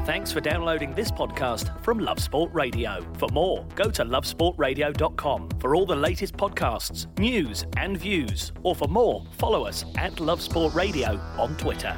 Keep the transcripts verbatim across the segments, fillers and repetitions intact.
Thanks for downloading this podcast from Love Sport Radio. For more, go to love sport radio dot com for all the latest podcasts, news and views. Or for more, follow us at Love Sport Radio on Twitter.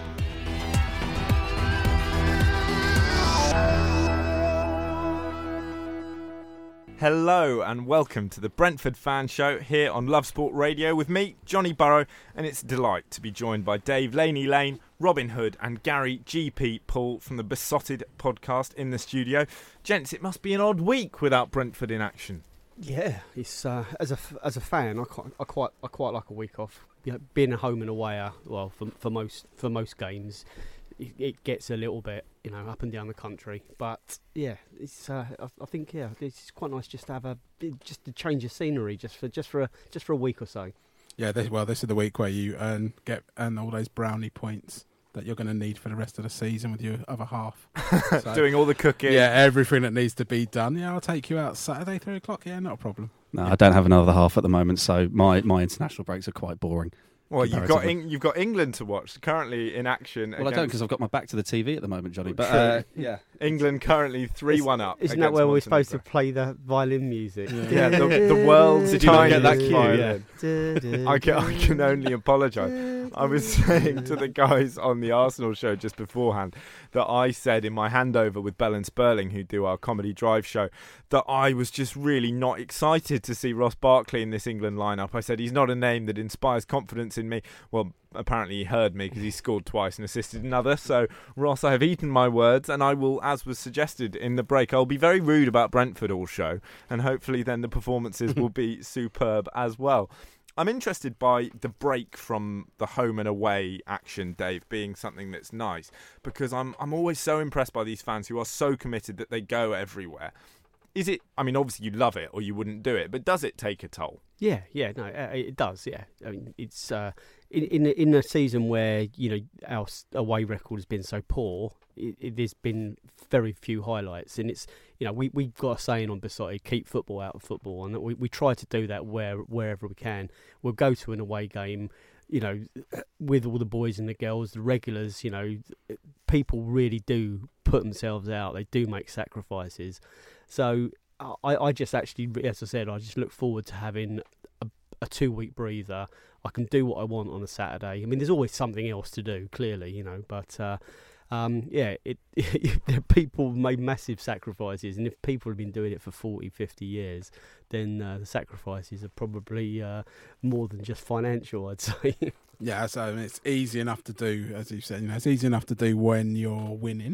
Hello and welcome to the Brentford Fan Show here on Love Sport Radio with me, Johnny Burrow, and it's a delight to be joined by Dave Laney Lane, Robin Hood and Gary G P Paul from the Besotted podcast in the studio. Gents, it must be an odd week without Brentford in action. Yeah, it's uh, as a as a fan, I quite I quite I quite like a week off. You know, being a home and away, well, for for most for most games, it, it gets a little bit, you know, up and down the country. But yeah, it's uh, I, I think yeah, it's quite nice just to have a just to change of scenery, just for just for a just for a week or so. Yeah, this, well, this is the week where you earn get earn all those brownie points that you're going to need for the rest of the season with your other half. So, doing all the cooking. Yeah, everything that needs to be done. Yeah, I'll take you out Saturday, three o'clock. Yeah, not a problem. No, I don't have another half at the moment, so my, my international breaks are quite boring. Well, you've got Eng- you've got England to watch, currently in action. Well, I don't because I've got my back to the T V at the moment, Johnny. But uh, yeah, England currently three one up. Isn't that where we're supposed to play the violin music? Yeah, yeah the, the world's Did you not get that cue? Violin. Yeah. I, can, I can only apologise. I was saying to the guys on the Arsenal show just beforehand that I said in my handover with Bell and Sperling, who do our comedy drive show, that I was just really not excited to see Ross Barkley in this England lineup. I said he's not a name that inspires confidence in me. Well, apparently he heard me because he scored twice and assisted another. So, Ross, I have eaten my words, and I will, as was suggested in the break, I'll be very rude about Brentford all show, and hopefully then the performances will be superb as well. I'm interested by the break from the home and away action, Dave, being something that's nice, because I'm I'm always so impressed by these fans who are so committed that they go everywhere. Is it, I mean, obviously you love it or you wouldn't do it, but does it take a toll? Yeah, yeah, no, it does, yeah. I mean, it's uh, in, in in a season where, you know, our away record has been so poor, it, it, there's been very few highlights. And it's, you know, we, we've got a saying on Besotted, keep football out of football. And we, we try to do that where wherever we can. We'll go to an away game, you know, with all the boys and the girls, the regulars, you know, people really do put themselves out. They do make sacrifices. So I, I just actually, as I said, I just look forward to having a, a two-week breather. I can do what I want on a Saturday. I mean, there's always something else to do, clearly, you know, but uh, um, yeah, it, it, people made massive sacrifices, and if people have been doing it for forty, fifty years, then uh, the sacrifices are probably uh, more than just financial, I'd say. Yeah, so I mean, it's easy enough to do, as you said, you know, it's easy enough to do when you're winning.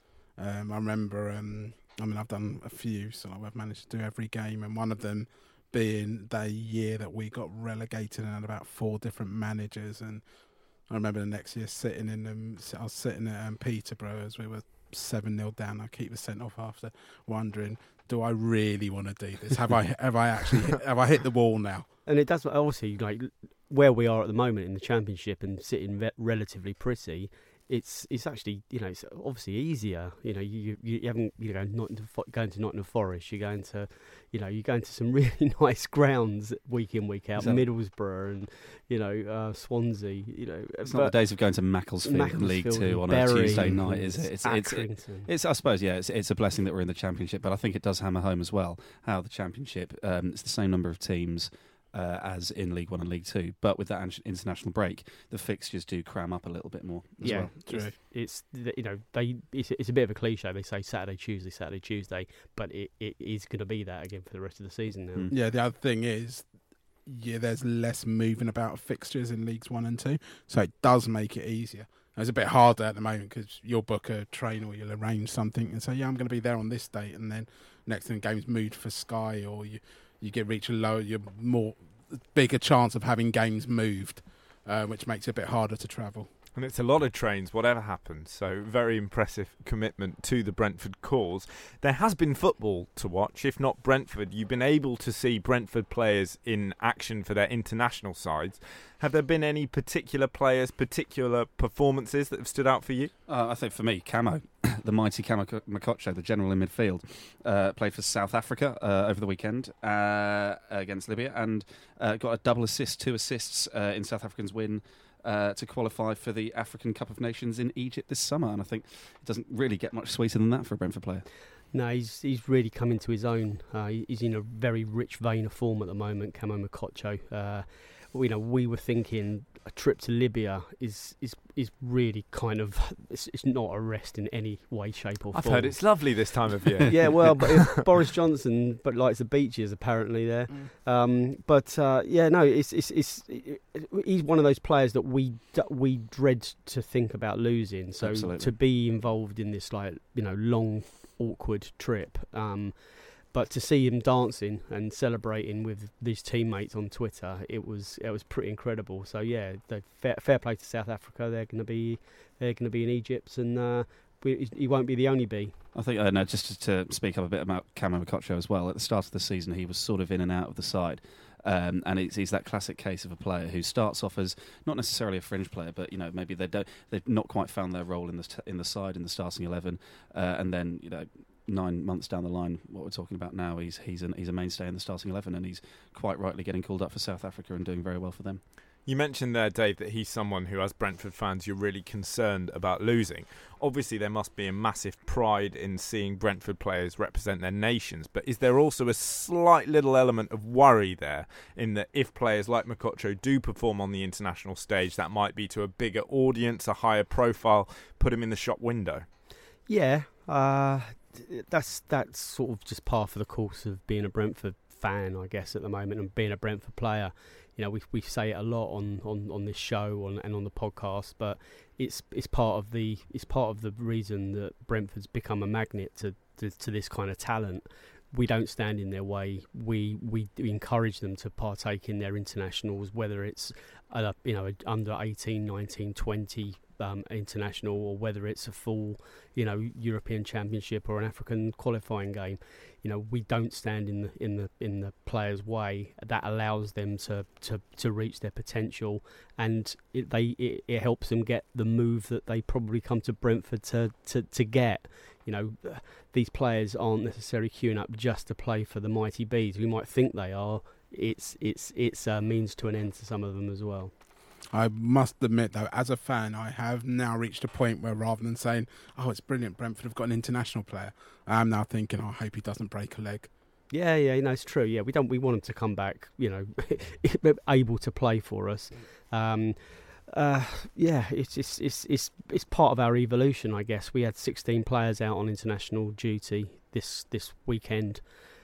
Um, I remember... Um, I mean, I've done a few, so I've managed to do every game, and one of them being the year that we got relegated and had about four different managers. And I remember the next year sitting in them, I was sitting at um, Peterborough as we were seven nil down. I keep the sent off after, wondering, do I really want to do this? Have I have I actually have I hit the wall now? And it does obviously, like where we are at the moment in the Championship and sitting re- relatively pretty. It's it's actually, you know, it's obviously easier. You know, you you, you haven't, you know, not going to Nottingham Forest. You're going to, you know, you're going to some really nice grounds week in, week out. Exactly. Middlesbrough and, you know, uh, Swansea. You know, it's not the days of going to Macclesfield, Macclesfield in League Two on a Tuesday night, is it? It's it's, it's it's I suppose yeah, it's it's a blessing that we're in the Championship, but I think it does hammer home as well how the Championship. Um, it's the same number of teams. Uh, as in League One and League Two, but with that international break, the fixtures do cram up a little bit more as yeah, well. It's, it's you know they it's, it's a bit of a cliche. They say Saturday, Tuesday, Saturday, Tuesday, but it, it is going to be that again for the rest of the season now. Mm. Yeah, the other thing is, yeah, there's less moving about fixtures in Leagues One and Two, so it does make it easier. It's a bit harder at the moment because you'll book a train or you'll arrange something and say, yeah, I'm going to be there on this date, and then next thing the game's moved for Sky, or you. You get reach a lower, you're more bigger chance of having games moved, uh, which makes it a bit harder to travel. And it's a lot of trains, whatever happens. So very impressive commitment to the Brentford cause. There has been football to watch. If not Brentford, you've been able to see Brentford players in action for their international sides. Have there been any particular players, particular performances that have stood out for you? Uh, I think for me, Camo, the mighty Camo Makocho, the general in midfield, uh, played for South Africa uh, over the weekend uh, against Libya and uh, got a double assist, two assists uh, in South Africa's win uh, to qualify for the African Cup of Nations in Egypt this summer. And I think it doesn't really get much sweeter than that for a Brentford player. No, he's he's really come into his own. Uh, he's in a very rich vein of form at the moment, Kamo Mokotjo. Uh, you know, we were thinking a trip to Libya is is, is really kind of it's, it's not a rest in any way, shape, or I've form. heard it's lovely this time of year. Yeah, well, but if Boris Johnson, but likes the beaches apparently there. Mm. Um, but uh, yeah, no, it's it's it's it, he's one of those players that we we dread to think about losing. So Absolutely. To be involved in this like you know long, awkward trip. Um, But to see him dancing and celebrating with his teammates on Twitter, it was it was pretty incredible. So yeah, the fair, fair play to South Africa. They're going to be they're going to be in Egypt, and uh, we, he won't be the only bee. I think uh, no, just to speak up a bit about Kamo Mokotjo as well. At the start of the season, he was sort of in and out of the side. Um, and it's, he's that classic case of a player who starts off as not necessarily a fringe player, but you know maybe they don't they've not quite found their role in the in the side in the starting eleven, uh, and then you know. Nine months down the line, what we're talking about now, he's he's an, he's a mainstay in the starting eleven, and he's quite rightly getting called up for South Africa and doing very well for them. You mentioned there, Dave, that he's someone who, as Brentford fans, you're really concerned about losing. Obviously, there must be a massive pride in seeing Brentford players represent their nations, but is there also a slight little element of worry there in that if players like Mokotjo do perform on the international stage, that might be to a bigger audience, a higher profile, put him in the shop window? Yeah, uh... That's that's sort of just par for the course of being a Brentford fan, I guess, at the moment, and being a Brentford player. You know, we we say it a lot on, on, on this show on, and on the podcast, but it's it's part of the it's part of the reason that Brentford's become a magnet to, to, to this kind of talent. We don't stand in their way. We we encourage them to partake in their internationals, whether it's uh, you know under eighteen, nineteen, twenty um, international, or whether it's a full you know European Championship or an African qualifying game. You know, we don't stand in the in the in the players' way. That allows them to to, to reach their potential, and it, they it, it helps them get the move that they probably come to Brentford to to, to get. You know, these players aren't necessarily queuing up just to play for the mighty Bees. We might think they are. It's it's it's a means to an end to some of them as well. I must admit, though, as a fan, I have now reached a point where rather than saying, "Oh, it's brilliant, Brentford have got an international player," I'm now thinking, oh, "I hope he doesn't break a leg." Yeah, yeah, you know, it's true. Yeah, we don't. We want him to come back, you know, able to play for us. Um, Uh, yeah, it's, it's it's it's it's part of our evolution, I guess. We had sixteen players out on international duty this this weekend,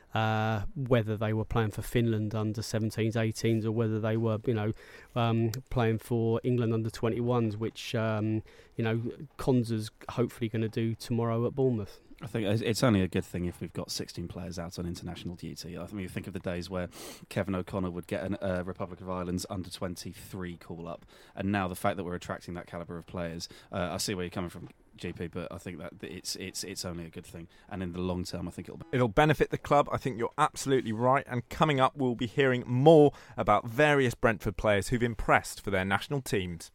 uh, whether they were playing for Finland under seventeens, eighteens, or whether they were, you know, um, playing for England under twenty-ones, which um, you know, Konza's hopefully going to do tomorrow at Bournemouth. I think it's only a good thing if we've got sixteen players out on international duty. I mean, you think of the days where Kevin O'Connor would get a uh, Republic of Ireland's under twenty-three call-up, and now the fact that we're attracting that calibre of players, uh, I see where you're coming from, G P, but I think that it's it's it's only a good thing, and in the long term, I think it'll it'll benefit the club. I think you're absolutely right. And coming up, we'll be hearing more about various Brentford players who've impressed for their national teams.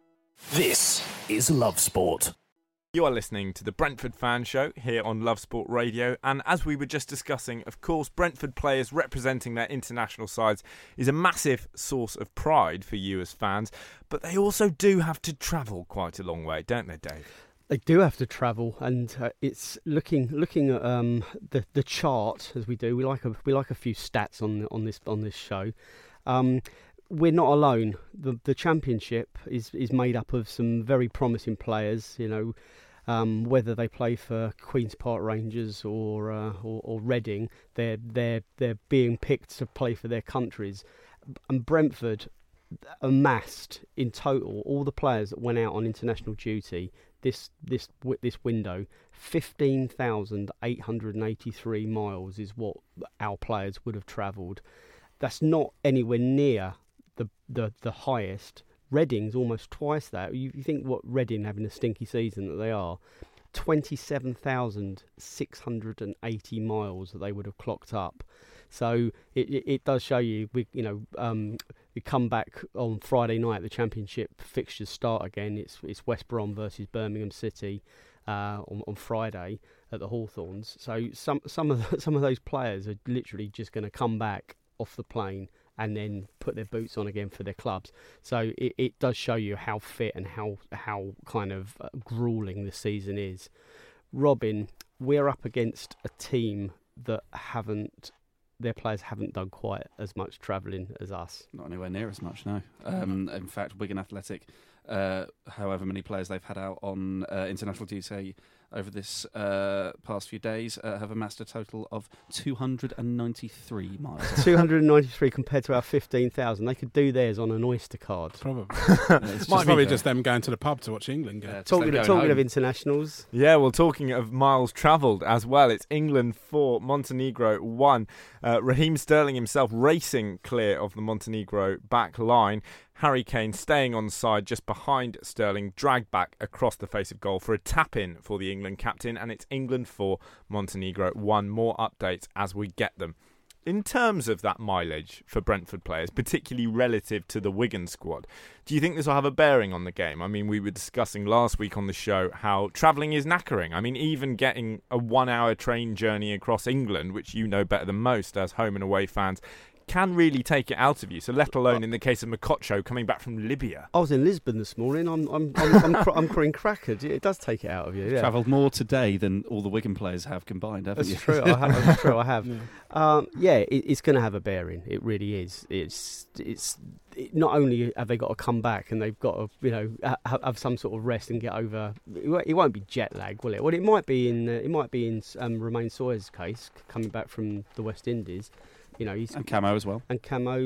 This is Love Sport. You are listening to the Brentford Fan Show here on Love Sport Radio, and as we were just discussing, of course, Brentford players representing their international sides is a massive source of pride for you as fans, but they also do have to travel quite a long way, don't they, Dave? They do have to travel, and uh, it's looking looking at um, the the chart as we do. We like a we like a few stats on on this on this show. Um, we're not alone. The the championship is is made up of some very promising players. You know, um, whether they play for Queen's Park Rangers or uh, or, or Reading, they're they're they're being picked to play for their countries. And Brentford amassed in total all the players that went out on international duty this this this window. Fifteen thousand eight hundred and eighty-three miles is what our players would have travelled. That's not anywhere near the the, the highest. Reading's almost twice that. You, you think what Reading, having a stinky season that they are, twenty-seven thousand six hundred and eighty miles that they would have clocked up. So it, it, it does show you, we you know, um, we come back on Friday night. The Championship fixtures start again. It's it's West Brom versus Birmingham City uh, on on Friday at the Hawthorns. So some some of the, some of those players are literally just going to come back off the plane and then put their boots on again for their clubs. So it, it does show you how fit and how how kind of uh, grueling the season is. Robin, we're up against a team that haven't, their players haven't done quite as much travelling as us. Not anywhere near as much, no. Um, in fact, Wigan Athletic, uh, however many players they've had out on uh, international duty over this uh, past few days, uh, have amassed a total of two hundred ninety-three miles. two hundred ninety-three compared to our fifteen thousand. They could do theirs on an Oyster card. Probably. yeah, it's Might probably just them going to the pub to watch England go. Yeah, talking of, talking of internationals. Yeah, well, talking of miles travelled as well, it's England four, Montenegro one. Uh, Raheem Sterling himself racing clear of the Montenegro back line. Harry Kane staying on side just behind Sterling, dragged back across the face of goal for a tap-in for the England captain, and it's England four, Montenegro one. More updates as we get them. In terms of that mileage for Brentford players, particularly relative to the Wigan squad, do you think this will have a bearing on the game? I mean, we were discussing last week on the show how travelling is knackering. I mean, even getting a one-hour train journey across England, which you know better than most as home and away fans, can really take it out of you. So let alone in the case of Mokotjo coming back from Libya. I was in Lisbon this morning. I'm I'm I'm I'm, I'm, I'm crying crackered. It does take it out of you. Yeah. Travelled more today than all the Wigan players have combined, haven't That's you? True. I have, that's true. I have. Yeah, um, yeah it, it's going to have a bearing. It really is. It's it's it, not only have they got to come back and they've got to you know have, have some sort of rest and get over. It won't be jet lag, will it? Well, it might be in uh, it might be in um, Romain Sawyer's case, coming back from the West Indies. You know, he's and Camo as well. And Camo,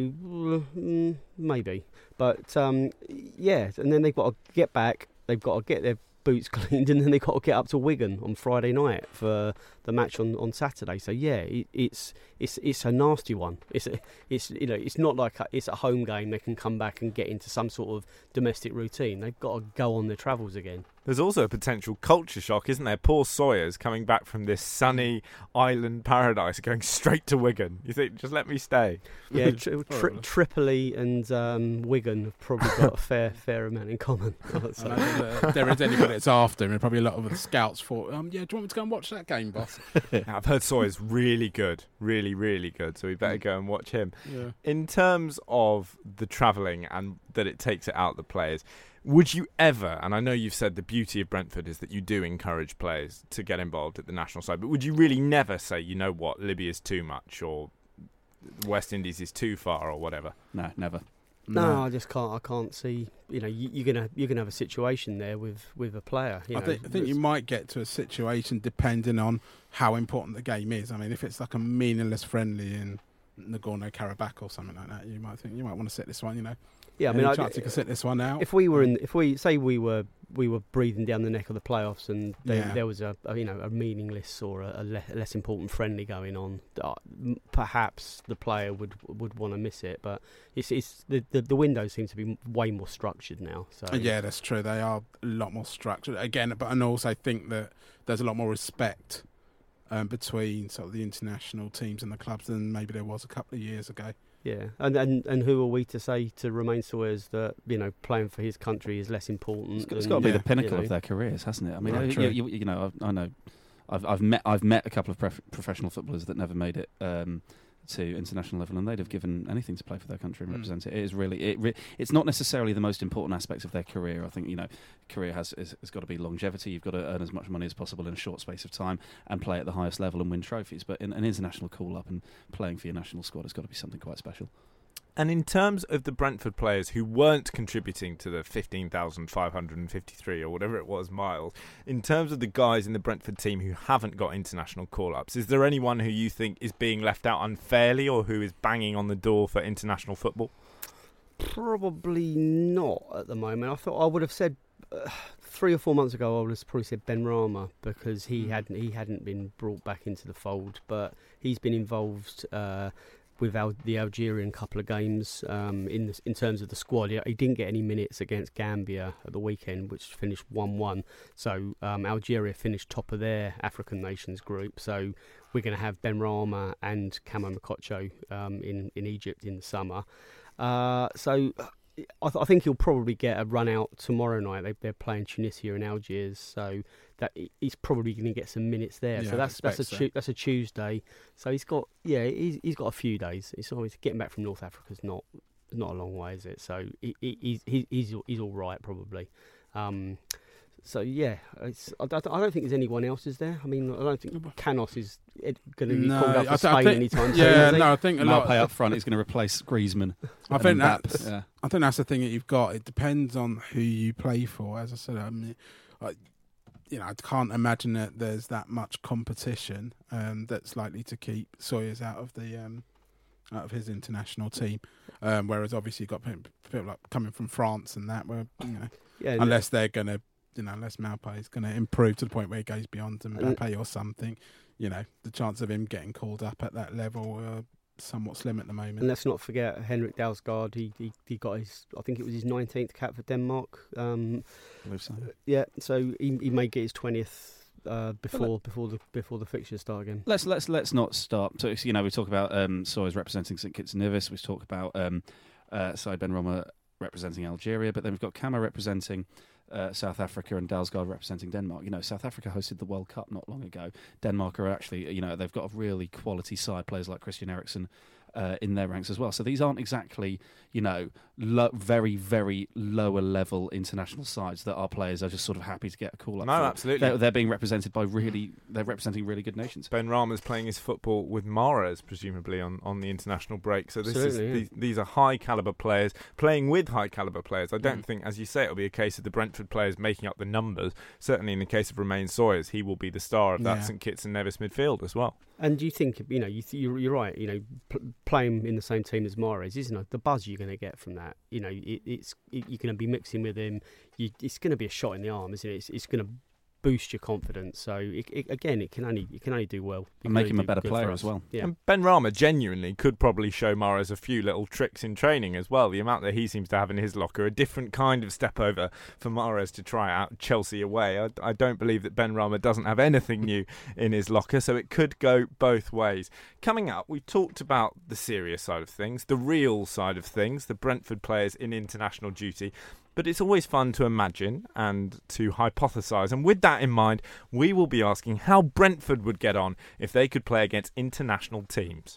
mm, maybe. But, um, yeah, and then they've got to get back, they've got to get their boots cleaned, and then they've got to get up to Wigan on Friday night for the match on, on Saturday. So, yeah, it, it's it's it's a nasty one. It's a, it's you know it's not like a, it's a home game. They can come back and get into some sort of domestic routine. They've got to go on their travels again. There's also a potential culture shock, isn't there? Poor Sawyer's coming back from this sunny island paradise, going straight to Wigan. You think, just let me stay? Yeah, tri- tri- Tripoli and um, Wigan have probably got a fair fair amount in common. So. If there is anybody that's after him, probably a lot of the scouts thought, um, yeah, do you want me to go and watch that game, boss? I've heard Sawyer's really good, really, really good, so we better go and watch him. Yeah. In terms of the travelling and that it takes it out the players, would you ever, and I know you've said the beauty of Brentford is that you do encourage players to get involved at the national side, but would you really never say, you know what, Libya's too much, or the West Indies is too far, or whatever? No, never. No, no I just can't. I can't see. You know, you, you're gonna you're gonna have a situation there with, with a player. You I know, think I think you might get to a situation depending on how important the game is. I mean, if it's like a meaningless friendly in Nagorno-Karabakh or something like that, you might think you might want to sit this one. You know. Yeah, I Any mean, I, chance you could sit this one out. If we were in, if we say we were, we were breathing down the neck of the playoffs, and they, yeah. there was a, a, you know, a meaningless or a, a le- less important friendly going on, uh, perhaps the player would would want to miss it. But it's, it's the, the the windows seem to be way more structured now. So yeah, that's true. They are a lot more structured again, but and also I think that there's a lot more respect um, between sort of the international teams and the clubs than maybe there was a couple of years ago. Yeah, and, and and who are we to say to Romain Sawyer's that you know playing for his country is less important? It's got, it's got to be yeah, the pinnacle you know. of their careers, hasn't it? I mean, Right, you, you, you know, I, I know, I've I've met I've met a couple of pref- professional footballers that never made it um, to international level, and they'd have given anything to play for their country and Mm. represent it. It is really, it re- it's not necessarily the most important aspects of their career. I think you know, career has is, has got to be longevity. You've got to earn as much money as possible in a short space of time and play at the highest level and win trophies. But in an international call up and playing for your national squad has got to be something quite special. And in terms of the Brentford players who weren't contributing to the fifteen thousand five hundred fifty-three or whatever it was miles, in terms of the guys in the Brentford team who haven't got international call-ups, is there anyone who you think is being left out unfairly or who is banging on the door for international football? Probably not at the moment. I thought I would have said uh, three or four months ago. I would have probably said Benrahma because he hadn't he hadn't been brought back into the fold, but he's been involved. Uh, with Al- the Algerian couple of games um, in the, in terms of the squad. He, he didn't get any minutes against Gambia at the weekend, which finished one one. So um, Algeria finished top of their African nations group. So we're going to have Benrahma and Camo Mokotjo um, in, in Egypt in the summer. Uh, so I, th- I think he'll probably get a run out tomorrow night. They, they're playing Tunisia and Algiers, so that he's probably going to get some minutes there. Yeah, so that's that's a so. tu- that's a Tuesday. So he's got yeah he's he's got a few days. It's always getting back from North Africa's not not a long way, is it? So he, he, he's he's he's all right probably. Um, So yeah, it's, I, don't, I don't think there's anyone else, is there? I mean, I don't think Canos is going to be no, called up for I, Spain I think, anytime soon. Yeah, is he? no, I think a lot Malpay up front is going to replace Griezmann. I think that's, yeah. I think that's the thing that you've got. It depends on who you play for. As I said, I mean, I, you know, I can't imagine that there's that much competition um, that's likely to keep Sawyers out of the um, out of his international team. Um, whereas obviously you've got people like coming from France and that, where you know, yeah, unless they're going to. You know, unless Malpay is going to improve to the point where he goes beyond Mbappe or something, you know, the chance of him getting called up at that level are somewhat slim at the moment. And let's not forget Henrik Dalsgaard. He, he he got his, I think it was his nineteenth cap for Denmark. Um, I believe so. Yeah, so he he may get his twentieth uh, before before the before the fixtures start again. Let's let's let's not start. So you know, we talk about um, Sawyers representing Saint Kitts and Nevis. We talk about um, uh, Saïd Benrahma representing Algeria, but then we've got Kama representing. Uh, South Africa and Dalsgaard representing Denmark. You know, South Africa hosted the World Cup not long ago. Denmark are actually, you know, they've got a really quality side, players like Christian Eriksen uh, in their ranks as well. So these aren't exactly, you know, lo- very, very lower level international sides that our players are just sort of happy to get a call up. No, for. absolutely. They're, they're being represented by really, they're representing really good nations. Benrahma's playing his football with Mahrez, presumably, on, on the international break. So this is yeah. these, these are high caliber players playing with high caliber players. I don't Mm. think, as you say, it'll be a case of the Brentford players making up the numbers. Certainly in the case of Romain Sawyers, he will be the star of that Yeah. Saint Kitts and Nevis midfield as well. And do you think, you know, you th- you're, you're right, you know, pl- playing in the same team as Mahrez, isn't it? The buzz you're going to get from that, you know, it, it's it, you're going to be mixing with him. You, it's going to be a shot in the arm, isn't it? It's, it's going to boost your confidence. So it, it, again, it can only it can only do well. It And make only him a do better good player for as us. well. Yeah. And Benrahma genuinely could probably show Mahrez a few little tricks in training as well. The amount that he seems to have in his locker, a different kind of step over for Mahrez to try out Chelsea away. I, I don't believe that Benrahma doesn't have anything new in his locker, so it could go both ways. Coming up, we've talked about the serious side of things, the real side of things, the Brentford players in international duty. But it's always fun to imagine and to hypothesise. And with that in mind, we will be asking how Brentford would get on if they could play against international teams.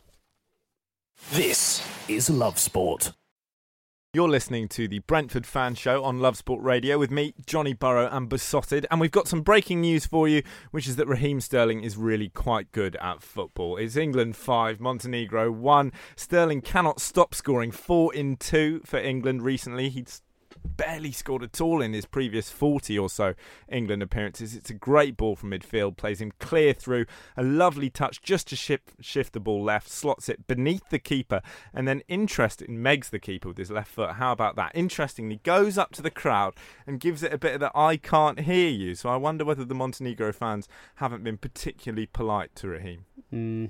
This is Love Sport. You're listening to the Brentford Fan Show on Love Sport Radio with me, Johnny Burrow and Besotted. And we've got some breaking news for you, which is that Raheem Sterling is really quite good at football. It's England five, Montenegro one. Sterling cannot stop scoring four in two for England recently. He's barely scored at all in his previous forty or so England appearances. It's a great ball from midfield, plays him clear through, a lovely touch just to shift, shift the ball left, slots it beneath the keeper, and then interesting, Megs the keeper with his left foot. How about that? Interestingly, goes up to the crowd and gives it a bit of the I can't hear you. So I wonder whether the Montenegro fans haven't been particularly polite to Raheem. Mm.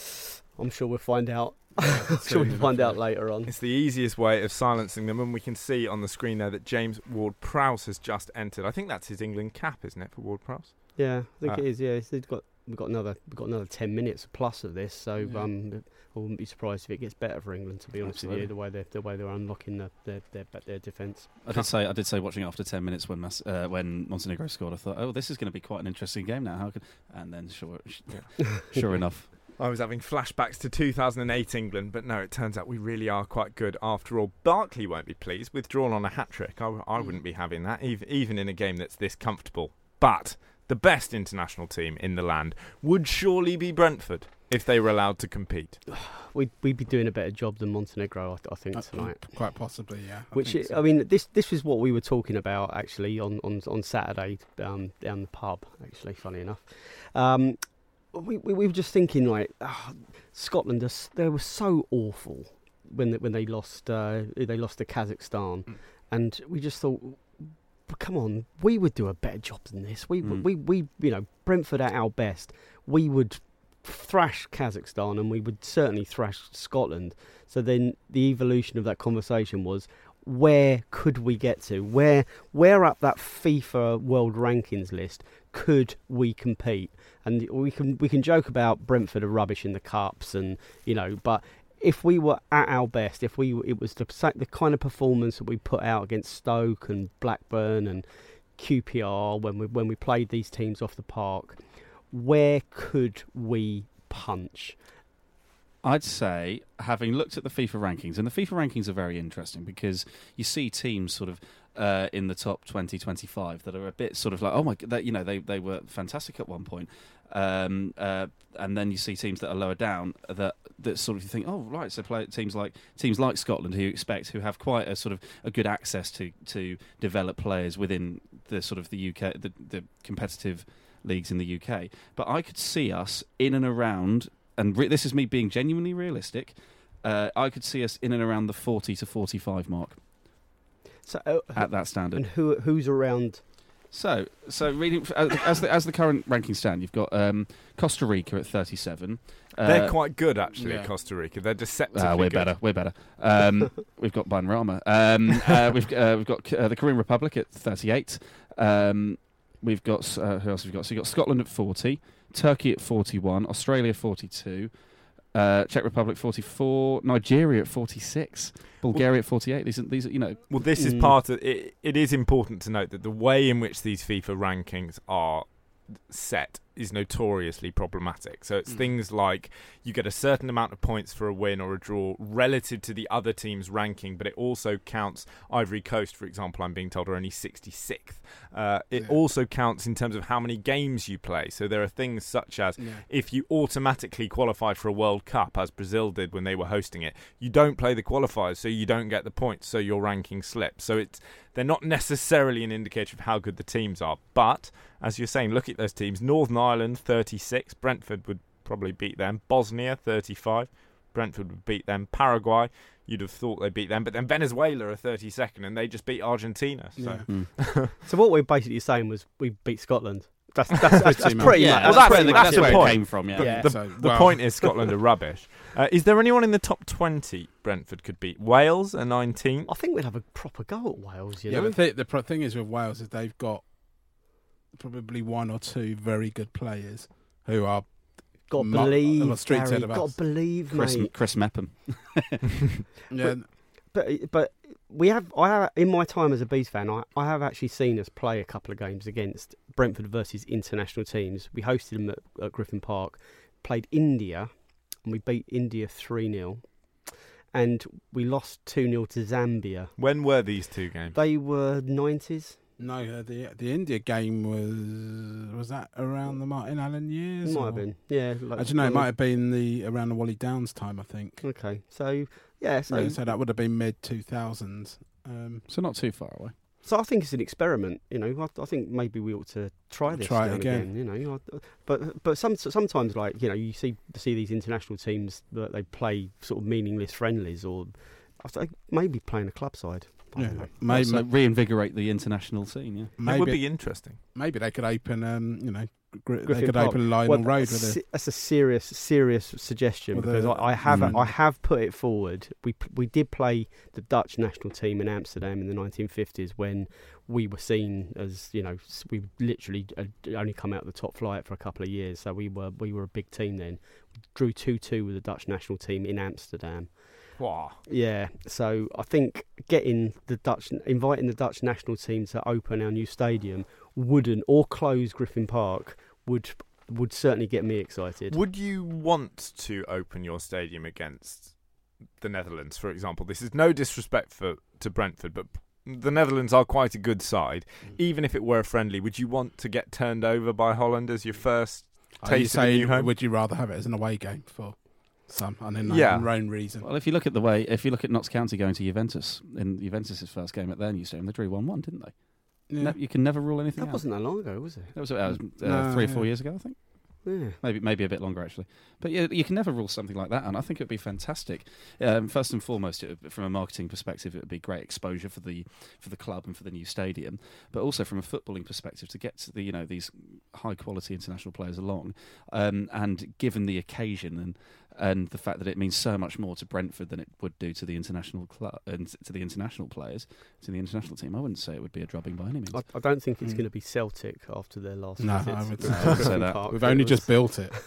I'm sure we'll find out. I'm sure we'll find out later on. It's the easiest way of silencing them, and we can see on the screen there that James Ward-Prowse has just entered. I think that's his England cap, isn't it, for Ward-Prowse? Yeah, I think Ah. it is. Yeah, it's, it's got we've got another we've got another ten minutes plus of this, so Yeah. um, I wouldn't be surprised if it gets better for England. To be honest Absolutely. with you, the way they the way they're unlocking the, their their their defence. I did say I did say watching it after ten minutes when Mas- uh, when Montenegro scored, I thought, oh, this is going to be quite an interesting game now. How could? And then sure, sure enough. I was having flashbacks to two thousand eight England, but no, it turns out we really are quite good after all. Barkley won't be pleased, withdrawn on a hat-trick. I, I wouldn't be having that, even, even in a game that's this comfortable. But the best international team in the land would surely be Brentford if they were allowed to compete. We'd we'd be doing a better job than Montenegro, I, th- I think, Uh, tonight. Quite possibly, yeah. I Which think I, so. I mean, this this was what we were talking about actually on on, on Saturday um, down the pub. Actually, funny enough. Um, We, we we were just thinking like oh, Scotland. Are, they were so awful when they, when they lost uh, they lost to Kazakhstan, Mm. and we just thought, come on, we would do a better job than this. We Mm. we we you know Brentford at our best, we would thrash Kazakhstan and we would certainly thrash Scotland. So then the evolution of that conversation was, where could we get to? Where where up that FIFA World Rankings list could we compete? And we can we can joke about Brentford are rubbish in the cups, and you know, but if we were at our best, if we it was the the kind of performance that we put out against Stoke and Blackburn and Q P R when we when we played these teams off the park, where could we punch? I'd say, having looked at the FIFA rankings, and the FIFA rankings are very interesting because you see teams sort of uh, in the top twenty, twenty-five that are a bit sort of like, oh my god, you know, they, they were fantastic at one point. Um, uh, and then you see teams that are lower down that that sort of you think, oh right, so play teams like teams like Scotland who you expect who have quite a sort of a good access to to develop players within the sort of the U K, the, the competitive leagues in the U K. But I could see us in and around. And re- this is me being genuinely realistic. Uh, I could see us in and around the forty to forty-five mark. So uh, at that standard. And who who's around? So, so reading as the as the current rankings stand, you've got um, Costa Rica at thirty-seven. Uh, They're quite good, actually. Yeah. Costa Rica. They're deceptively uh, we're good. better. We're better. Um, we've got Banrama. Um, uh, we've uh, we've got uh, the Korean Republic at thirty-eight. Um, we've got uh, who else have we got? So you've got Scotland at forty. Turkey at forty-one, Australia forty-two, uh, Czech Republic forty-four, Nigeria at forty-six, Bulgaria well, at forty-eight. These are, these are, you know. Well, this is mm. part of it. It is important to note that the way in which these FIFA rankings are set is notoriously problematic. So it's mm. things like you get a certain amount of points for a win or a draw relative to the other team's ranking, but it also counts Ivory Coast, for example, I'm being told are only sixty-sixth. Uh, it yeah. also counts in terms of how many games you play. So there are things such as yeah. if you automatically qualify for a World Cup, as Brazil did when they were hosting it, you don't play the qualifiers, so you don't get the points, so your ranking slips. So it's they're not necessarily an indicator of how good the teams are. But, as you're saying, look at those teams. Northern Ireland, thirty-six. Brentford would probably beat them. Bosnia, thirty-five. Brentford would beat them. Paraguay, you'd have thought they'd beat them. But then Venezuela are thirty-second, and they just beat Argentina. So, yeah. mm. So what we're basically saying was we beat Scotland. That's, that's, that's, that's pretty yeah, much. Well, that's, that's, where, the, that's where it came from, yeah. yeah. The, so, the well. point is Scotland are rubbish. Uh, is there anyone in the top twenty Brentford could beat? Wales are nineteenth. I think we'd have a proper go at Wales, you yeah, know? but the, the pro- thing is with Wales is they've got probably one or two very good players who are got to believe, mu- streets Gary, got to believe, Chris, mate. Chris Mepham. yeah. But, but but we have I have, in my time as a Bees fan, I, I have actually seen us play a couple of games against Brentford versus international teams. We hosted them at, at Griffin Park, played India, and we beat India three nil. And we lost two nil to Zambia. When were these two games? They were nineties. No, uh, the the India game was was that around the Martin Allen years? It might or? have been, yeah. Like, I don't know. It might have been the around the Wally Downs time, I think. Okay, so yeah, so, yeah, so that would have been mid two thousands. Um, so not too far away. So I think it's an experiment. You know, I, I think maybe we ought to try this try it again. again. You know, but but some sometimes like you know you see see these international teams that they play sort of meaningless friendlies, or I think maybe playing a club side. Yeah, maybe so reinvigorate the international scene. Yeah, maybe, it would be interesting. Maybe they could open, um, you know, Gr- they Griffin could Park. open Lionel well, Road that's, with it. That's a serious, serious suggestion well, because the, I, I have, mm. I have put it forward. We we did play the Dutch national team in Amsterdam in the nineteen fifties when we were seen as, you know, we literally only come out of the top flight for a couple of years, so we were we were a big team then. We drew two two with the Dutch national team in Amsterdam. Wow. Yeah, so I think getting the Dutch, inviting the Dutch national team to open our new stadium wouldn't, or close Griffin Park, would would certainly get me excited. Would you want to open your stadium against the Netherlands, for example? This is no disrespect for to Brentford, but the Netherlands are quite a good side. Mm. Even if it were friendly, would you want to get turned over by Holland as your first taste of a new home? Would you rather have it as an away game for some and yeah. in own reason? Well, if you look at the way, if you look at Notts County going to Juventus in Juventus' first game at their new stadium, they drew one one, didn't they? Yeah. Ne- you can never rule anything that out. wasn't that long ago, was it? That was, that was uh, no, three or yeah. four years ago, I think. Yeah. Maybe maybe a bit longer, actually. But yeah, you can never rule something like that, and I think it would be fantastic. Um, first and foremost, it would, from a marketing perspective, it would be great exposure for the for the club and for the new stadium. But also from a footballing perspective, to get to the you know these high quality international players along, um, and given the occasion and and the fact that it means so much more to Brentford than it would do to the international club and to the international players, to the international team. I wouldn't say it would be a drubbing by any means. I, I don't think it's mm. going to be Celtic after their last no, visit. I would no, say that. Park. We've only was, just built it.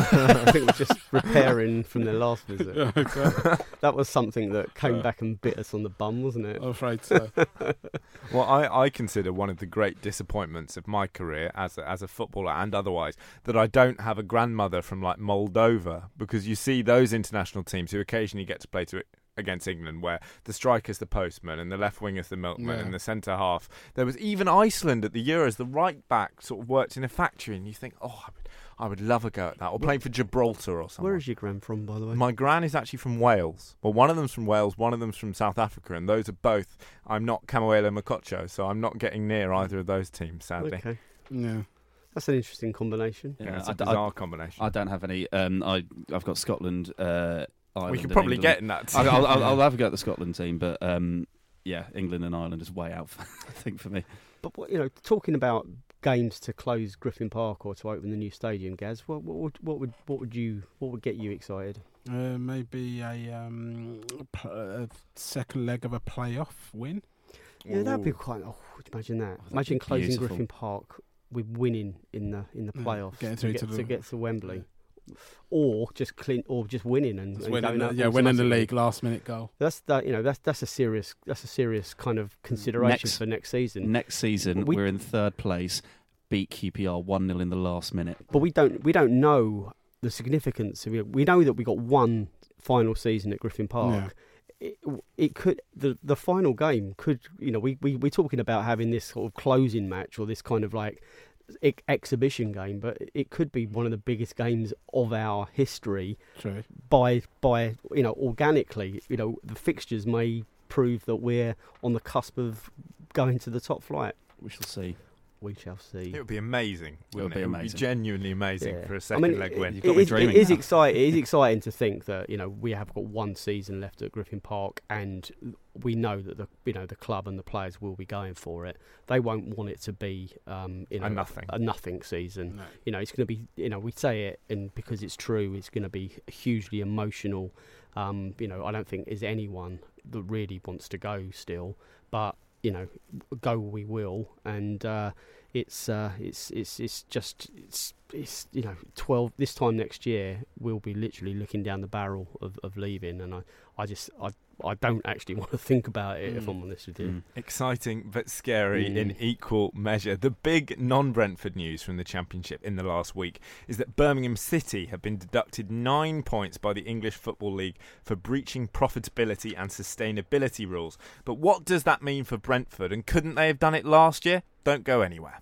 I think we're just repairing from their last visit. Yeah, exactly. That was something that came uh, back and bit us on the bum, wasn't it? I'm afraid so. Well, I, I consider one of the great disappointments of my career as a, as a footballer and otherwise that I don't have a grandmother from like Moldova, because you see those international teams who occasionally get to play to it against England where the striker's the postman and the left winger's the milkman yeah. and the centre half. There was even Iceland at the Euros, the right back sort of worked in a factory, and you think, oh, I would, I would love a go at that. Or playing for Gibraltar or something. Where is your gran from, by the way? My gran is actually from Wales. Well, one of them's from Wales, one of them's from South Africa, and those are both. I'm not Camuela Makocho, so I'm not getting near either of those teams, sadly. Okay. Yeah. That's an interesting combination. Yeah, yeah, it's a bizarre I, combination. I don't have any. Um, I I've got Scotland. Uh, Ireland we could probably England. get in that team. I'll, I'll, I'll have a go at the Scotland team, but um, yeah, England and Ireland is way out, I think, for me. But you know, talking about games to close Griffin Park or to open the new stadium, Gaz, what, what would what would what would you what would get you excited? Uh, maybe a, um, a second leg of a playoff win. Yeah, that'd be quite. Oh, imagine that! Oh, imagine closing beautiful. Griffin Park with winning in the in the playoffs yeah, to, get, to, to get to Wembley, yeah. or just clean, or just winning and, and winning going the, yeah, winning the league last minute goal. That's that. You know, that's that's a serious that's a serious kind of consideration next, for next season. Next season, we, we're in third place, beat Q P R one nil in the last minute. But we don't we don't know the significance. We we know that we got one final season at Griffin Park. Yeah. It, it could the the final game could you know we we we're talking about having this sort of closing match or this kind of like ex- exhibition game, but it could be one of the biggest games of our history. True. By by you know organically, you know the fixtures may prove that we're on the cusp of going to the top flight. We shall see. We shall see. It would be amazing. It would be it? amazing. It would be genuinely amazing yeah. for a second I mean, leg win. You've got me dreaming. It is exciting. It is exciting to think that you know we have got one season left at Griffin Park, and we know that the you know the club and the players will be going for it. They won't want it to be um, you know, a nothing a nothing season. No. You know, it's going to be you know we say it, and because it's true, it's going to be hugely emotional. Um, you know, I don't think there's anyone that really wants to go still, but you know, go we will, and. Uh, It's uh, it's it's it's just it's it's you know twelve this time next year we'll be literally looking down the barrel of, of leaving, and I, I just I I don't actually want to think about it mm. if I'm honest with you. Mm. Exciting but scary mm. in equal measure. The big non-Brentford news from the Championship in the last week is that Birmingham City have been deducted nine points by the English Football League for breaching profitability and sustainability rules. But what does that mean for Brentford, and couldn't they have done it last year? Don't go anywhere.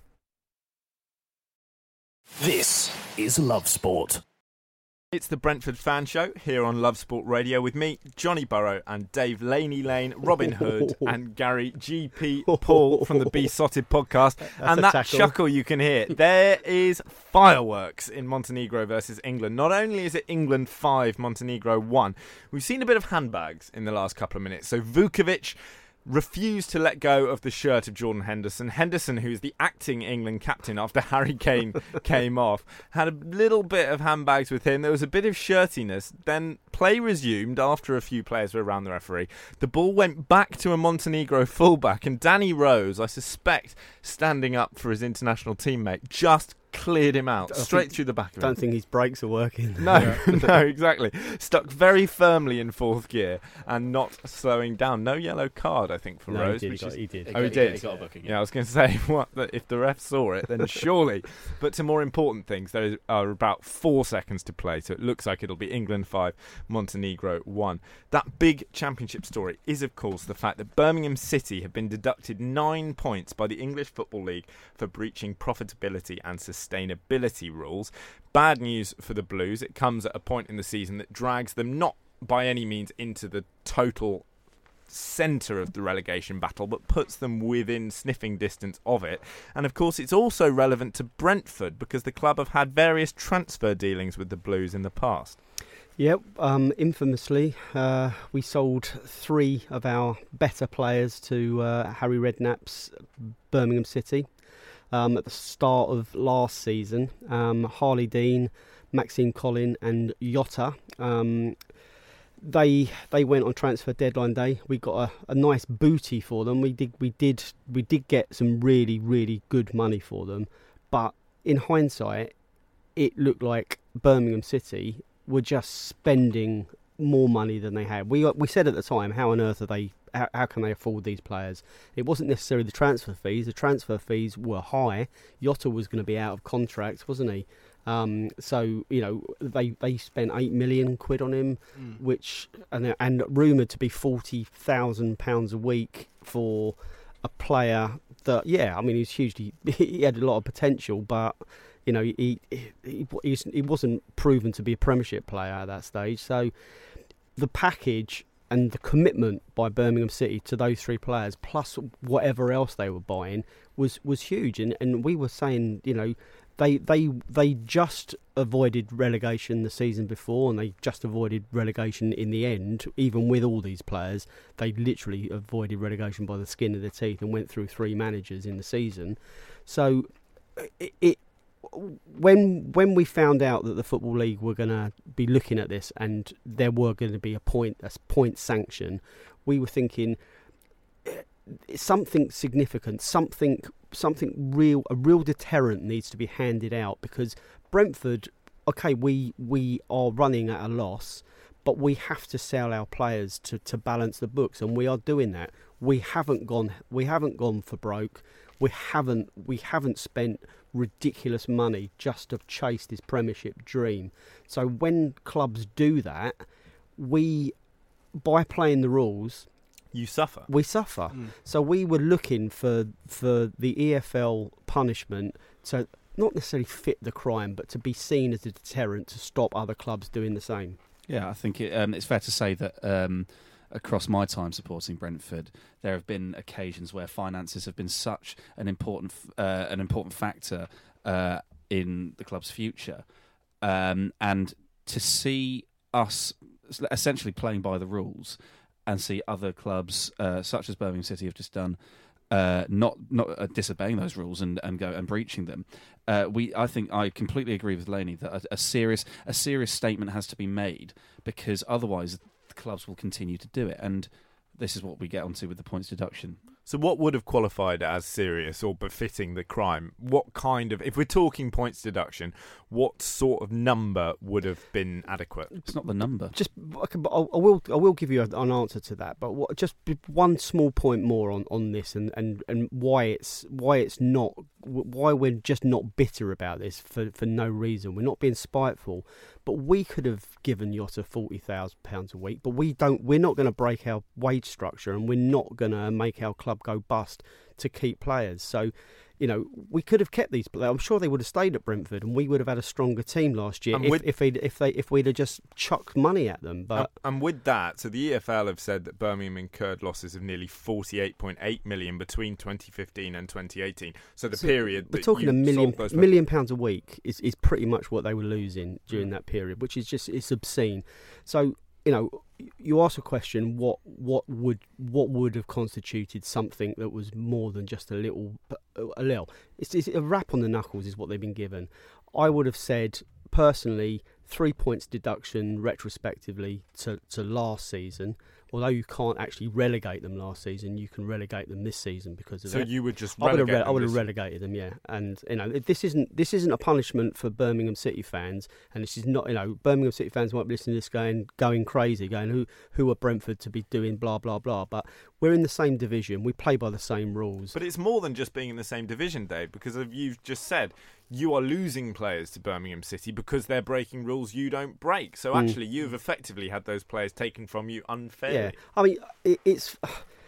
This is Love Sport. It's the Brentford Fan Show here on Love Sport Radio with me, Johnny Burrow, and Dave Laney Lane, Robin Hood, and Gary G P Paul from the Besotted podcast. That's and that tackle. chuckle you can hear. There is fireworks in Montenegro versus England. Not only is it England five, Montenegro one, we've seen a bit of handbags in the last couple of minutes. So Vukovic refused to let go of the shirt of Jordan Henderson. Henderson, who's the acting England captain after Harry Kane came off, had a little bit of handbags with him. There was a bit of shirtiness. Then play resumed after a few players were around the referee. The ball went back to a Montenegro fullback, and Danny Rose, I suspect, standing up for his international teammate, just cleared him out, straight through the back of him. Don't think his brakes are working. No, no, exactly. Stuck very firmly in fourth gear and not slowing down. No yellow card, I think, for no, Rose. He did. Which He, got, is, he did. Oh, he did? He got a booking. Yeah, I was going to say, what? If the ref saw it, then surely. But to more important things, there are about four seconds to play, so it looks like it'll be England five, Montenegro one. That big championship story is, of course, the fact that Birmingham City have been deducted nine points by the English Football League for breaching profitability and sustainability rules. Bad news for the Blues. It comes at a point in the season that drags them not by any means into the total centre of the relegation battle, but puts them within sniffing distance of it. And of course it's also relevant to Brentford because the club have had various transfer dealings with the Blues in the past. Yep, um, infamously, uh, we sold three of our better players to uh, Harry Redknapp's Birmingham City. Um, at the start of last season, um, Harley Dean, Maxime Collin and Jota. Um, they they went on transfer deadline day. We got a, a nice booty for them. We did we did we did get some really really good money for them. But in hindsight, it looked like Birmingham City were just spending more money than they had. We we said at the time, how on earth are they? How, how can they afford these players? It wasn't necessarily the transfer fees. The transfer fees were high. Jota was going to be out of contract, wasn't he? Um, so you know they, they spent eight million quid on him, mm. which and and rumoured to be forty thousand pounds a week for a player that yeah, I mean he's hugely he had a lot of potential, but you know he he he, he wasn't proven to be a Premiership player at that stage. So the package and the commitment by Birmingham City to those three players, plus whatever else they were buying, was, was huge. And and we were saying, you know, they they they just avoided relegation the season before, and they just avoided relegation in the end. Even with all these players, they literally avoided relegation by the skin of their teeth and went through three managers in the season. So it. it When when we found out that the Football League were going to be looking at this and there were going to be a point a point sanction, we were thinking something significant, something something real, a real deterrent needs to be handed out, because Brentford, okay, we we are running at a loss, but we have to sell our players to, to balance the books, and we are doing that. We haven't gone we haven't gone for broke. We haven't we haven't spent ridiculous money just to chase this Premiership dream. So when clubs do that, we, by playing the rules, you suffer. We suffer. Mm. So we were looking for for the E F L punishment to not necessarily fit the crime, but to be seen as a deterrent to stop other clubs doing the same. Yeah, I think it, um, it's fair to say that um, across my time supporting Brentford, there have been occasions where finances have been such an important uh, an important factor uh, in the club's future, um, and to see us essentially playing by the rules, and see other clubs uh, such as Birmingham City have just done uh, not not uh, disobeying those rules and, and go and breaching them. Uh, we, I think, I completely agree with Laney that a, a serious a serious statement has to be made, because otherwise clubs will continue to do it, and this is what we get onto with the points deduction. So what would have qualified as serious or befitting the crime? What kind of, if we're talking points deduction, what sort of number would have been adequate? It's not the number. Just, I will, I will give you an answer to that, but what, just one small point more on, on this, and, and, and why it's why it's not why we're just not bitter about this for, for no reason. We're not being spiteful, but we could have given Jota forty thousand pounds a week, but we don't. We're not going to break our wage structure, and we're not going to make our club go bust to keep players. So, you know, we could have kept these players. I'm sure they would have stayed at Brentford, and we would have had a stronger team last year if, if they if they if we'd have just chucked money at them. But and, and with that, so the E F L have said that Birmingham incurred losses of nearly forty-eight point eight million between twenty fifteen and twenty eighteen. So the so period we're talking a million million pounds a week is is pretty much what they were losing during that period, which is just it's obscene. So, you know, you ask a question: what what would what would have constituted something that was more than just a little a little? It's, it's a rap on the knuckles is what they've been given. I would have said personally three points deduction retrospectively to, to last season. Although you can't actually relegate them last season, you can relegate them this season because of so it. So you would just I would relegate have re- them I would have this relegated them, yeah. And you know, this isn't this isn't a punishment for Birmingham City fans, and this is not, you know, Birmingham City fans might be listening to this going going crazy, going who who are Brentford to be doing blah blah blah. But we're in the same division, we play by the same rules. But it's more than just being in the same division, Dave, because as you've just said, you are losing players to Birmingham City because they're breaking rules you don't break. So actually, mm. you've effectively had those players taken from you unfairly. Yeah, I mean, it, it's.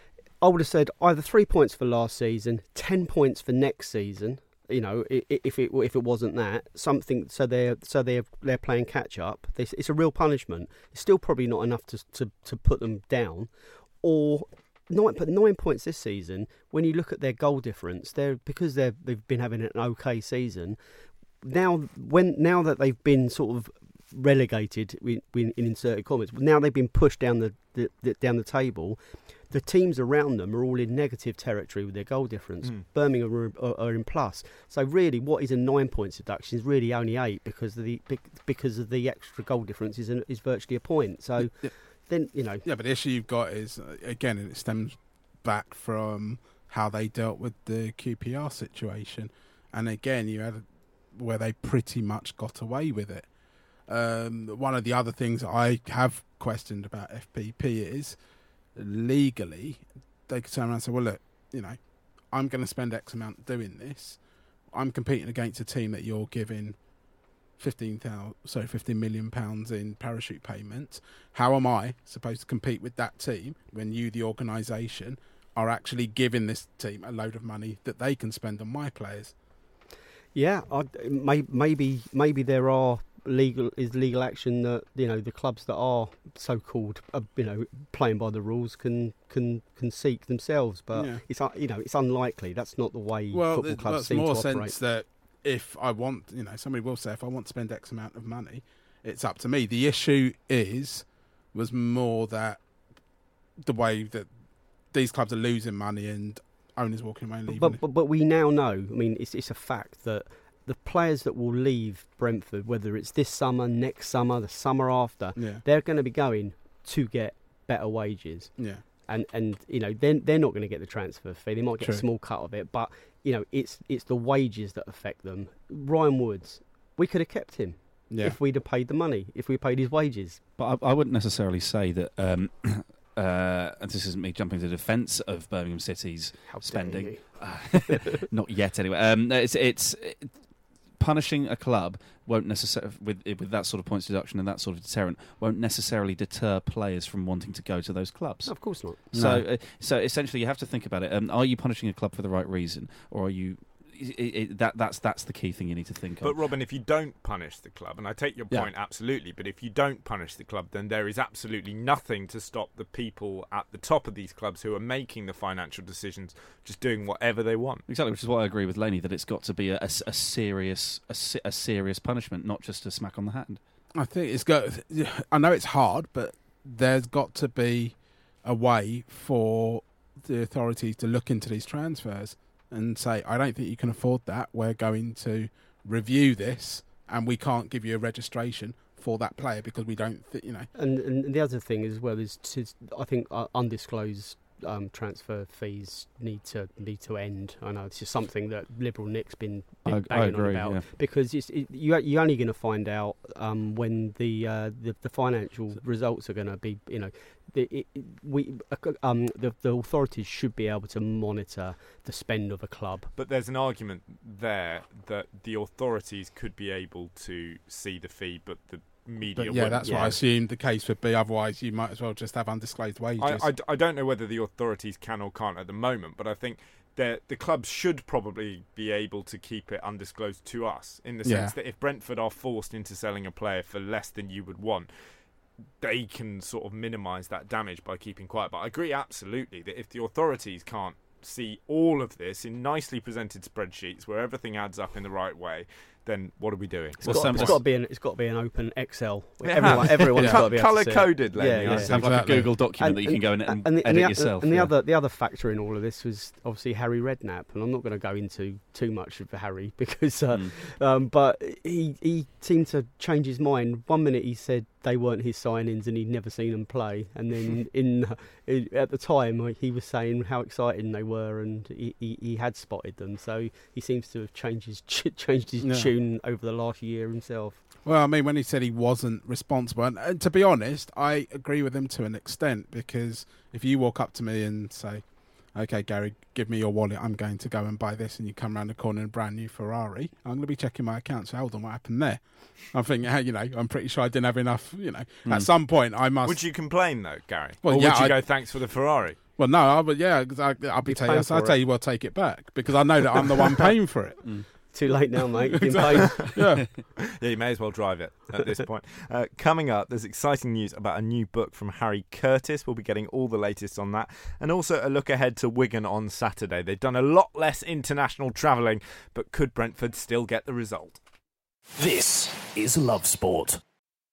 I would have said either three points for last season, ten points for next season. You know, if it if it wasn't that something, so they're so they're they're playing catch up. It's a real punishment. It's still probably not enough to to, to put them down, or. Nine, but nine points this season. When you look at their goal difference, they're because they've they've been having an okay season. Now, when now that they've been sort of relegated in, in inserted commas. Now they've been pushed down the, the, the down the table. The teams around them are all in negative territory with their goal difference. Mm. Birmingham are, are, are in plus. So really, what is a nine points deduction is really only eight because of the because of the extra goal difference is an, is virtually a point. So yeah. then you know. Yeah, but the issue you've got is uh, again, it stems back from how they dealt with the Q P R situation, and again, you had where they pretty much got away with it. Um, one of the other things I have questioned about F P P is, legally, they could turn around and say, well, look, you know, I'm going to spend X amount doing this. I'm competing against a team that you're giving fifteen thousand, sorry, fifteen million pounds in parachute payments. How am I supposed to compete with that team when you, the organisation, are actually giving this team a load of money that they can spend on my players? Yeah, I, may, maybe maybe there are legal is legal action that you know the clubs that are so-called uh, you know playing by the rules can can can seek themselves, but yeah. it's you know it's unlikely. That's not the way well, football clubs that's seem more to operate. Sense that if I want, you know, somebody will say if I want to spend X amount of money, it's up to me. The issue is was more that the way that these clubs are losing money and owners walking away and leaving. But, but but we now know. I mean, it's it's a fact that the players that will leave Brentford, whether it's this summer, next summer, the summer after, yeah. they're going to be going to get better wages. Yeah. And and you know they're they're not going to get the transfer fee. They might get True. a small cut of it, but you know it's it's the wages that affect them. Ryan Woods, we could have kept him. Yeah. If we'd have paid the money, if we paid his wages. But I, I wouldn't necessarily say that. Um, uh, and this isn't me jumping to the defence of Birmingham City's How spending. Uh, not yet, anyway. Um, it's it's. It, punishing a club won't necessarily, with with that sort of points deduction and that sort of deterrent, won't necessarily deter players from wanting to go to those clubs. No, of course not. So, no. uh, so essentially, you have to think about it. Um, are you punishing a club for the right reason, or are you? It, it, that that's that's the key thing you need to think of. But Robin, if you don't punish the club, and I take your point yeah. absolutely, but if you don't punish the club, then there is absolutely nothing to stop the people at the top of these clubs who are making the financial decisions just doing whatever they want. Exactly, which is why I agree with Laney that it's got to be a, a, a serious a, a serious punishment, not just a smack on the hand. I think it's got. I know it's hard, but there's got to be a way for the authorities to look into these transfers and say, I don't think you can afford that. We're going to review this, and we can't give you a registration for that player because we don't, th- you know. And, and the other thing as well is, to, I think, uh, undisclosed um, transfer fees need to need to end. I know it's just something that Liberal Nick's been, been I, banging I agree, on about yeah. because it's, it, you, you're only going to find out um, when the, uh, the the financial results are going to be, you know. The, it, we um, the, the authorities should be able to monitor the spend of a club. But there's an argument there that the authorities could be able to see the fee, but the media but yeah, wouldn't. that's yeah. what I assumed the case would be. Otherwise, you might as well just have undisclosed wages. I, I, I don't know whether the authorities can or can't at the moment, but I think the clubs should probably be able to keep it undisclosed to us, in the sense yeah. that if Brentford are forced into selling a player for less than you would want, they can sort of minimise that damage by keeping quiet. But I agree absolutely that if the authorities can't see all of this in nicely presented spreadsheets where everything adds up in the right way, then what are we doing? It's got, it's got to be an it's got to be an open Excel. Yeah. Everyone, everyone's yeah. got to be colour coded. Yeah, yeah, yeah. yeah. Have like exactly. a Google document and, that you can go in and, and, and the, edit and the, yourself. And the yeah. other the other factor in all of this was obviously Harry Redknapp, and I'm not going to go into too much of Harry because, uh, mm. um, but he he seemed to change his mind. One minute he said they weren't his signings and he'd never seen them play, and then in, in at the time he was saying how exciting they were and he, he, he had spotted them. So he seems to have changed his changed his yeah. tune over the last year himself. Well, I mean, when he said he wasn't responsible, and, and to be honest, I agree with him to an extent, because if you walk up to me and say, okay, Gary, give me your wallet, I'm going to go and buy this, and you come around the corner in a brand new Ferrari, I'm going to be checking my account. So hold on, what happened there? I'm thinking, hey, you know, I'm pretty sure I didn't have enough, you know. Mm. At some point, I must... Would you complain, though, Gary? Well, or yeah, would you I'd... go, thanks for the Ferrari? Well, no, I would, yeah, cause I, I'll be telling you, I'll tell you, well, take it back, because I know that I'm the one paying for it. Mm. Too late now, mate. You've been paid. yeah. yeah, you may as well drive it at this point. Uh, coming up, there's exciting news about a new book from Harry Curtis. We'll be getting all the latest on that. And also a look ahead to Wigan on Saturday. They've done a lot less international travelling, but could Brentford still get the result? This is Love Sport.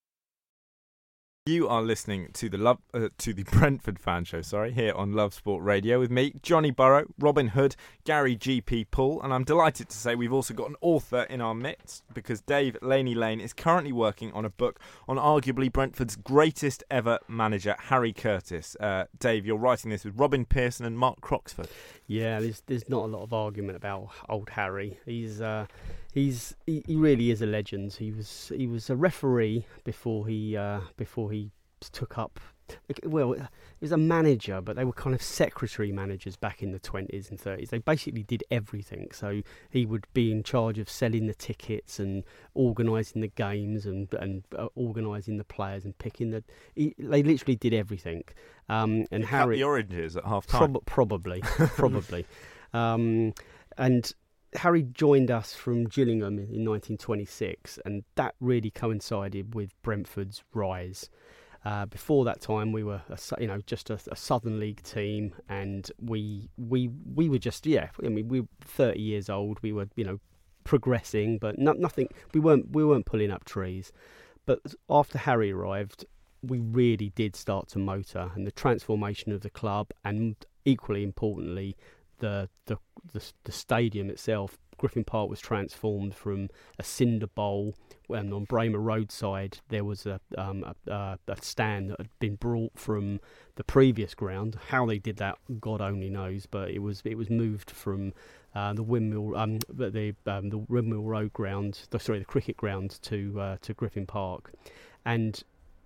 You are listening to the Love uh, to the Brentford Fan Show, sorry, here on Love Sport Radio with me, Johnny Burrow, Robin Hood, Gary G P Poole, and I'm delighted to say we've also got an author in our midst because Dave Laney Lane is currently working on a book on arguably Brentford's greatest ever manager, Harry Curtis. Uh, Dave, you're writing this with Robin Pearson and Mark Croxford. Yeah, there's there's not a lot of argument about old Harry. He's uh, he's he, he really is a legend. He was he was a referee before he uh, before he took up. Well, he was a manager, but they were kind of secretary managers back in the twenties and thirties. They basically did everything. So he would be in charge of selling the tickets and organising the games and and uh, organising the players and picking the. He, they literally did everything. Um, and you Harry cut the oranges at half time. Prob- probably, probably. Um, and Harry joined us from Gillingham in nineteen twenty-six, and that really coincided with Brentford's rise. Uh, before that time, we were, a, you know, just a, a Southern League team, and we we we were just, yeah. I mean, we were thirty years old. We were, you know, progressing, but no, nothing. We weren't we weren't pulling up trees. But after Harry arrived, we really did start to motor, and the transformation of the club, and equally importantly, the the the, the stadium itself. Griffin Park was transformed from a cinder bowl, and on Braemar roadside there was a, um, a, a, a stand that had been brought from the previous ground. How they did that, God only knows. But it was it was moved from uh, the windmill, um, the um, the Windmill Road ground, the, sorry, the cricket ground to uh, to Griffin Park, and